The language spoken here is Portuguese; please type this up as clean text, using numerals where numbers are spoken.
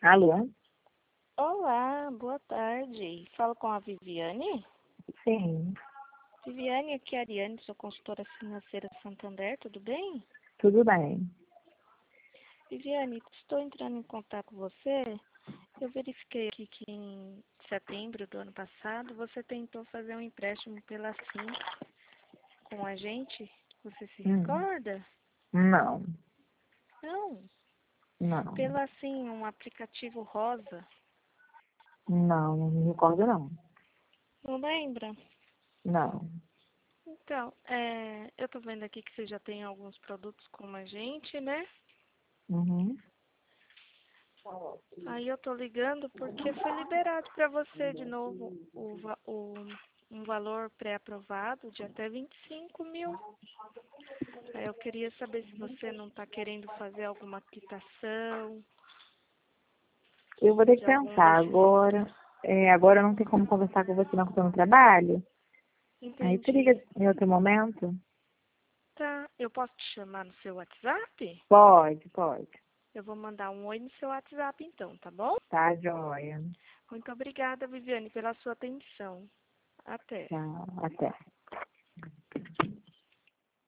Alô? Olá, boa tarde. Falo com a Viviane. Sim, Viviane, aqui é a Ariane, sou consultora financeira Santander, tudo bem? tudo bem. Viviane, estou entrando em contato com você. Eu verifiquei aqui que em setembro do ano passado você tentou fazer um empréstimo pela Sim com a gente. Você se Hum, recorda? não, Não. não, Pela Sim, um aplicativo rosa. não me recordo não. Não lembra? Não. Então, eu tô vendo aqui que você já tem alguns produtos com a gente, né? Uhum. Aí eu tô ligando porque foi liberado para você de novo um valor pré-aprovado de até 25 mil. Aí eu queria saber se você não está querendo fazer alguma quitação Eu vou ter que de algum pensar desses agora. itens. Agora eu não tem como conversar com você não, porque eu tô no trabalho. Aí você liga Entendi. em outro momento? Tá, eu posso te chamar no seu WhatsApp? Pode, pode. Eu vou mandar um oi no seu WhatsApp então, tá bom? Tá, joia. Muito obrigada, Viviane, pela sua atenção. Até. Tchau, até.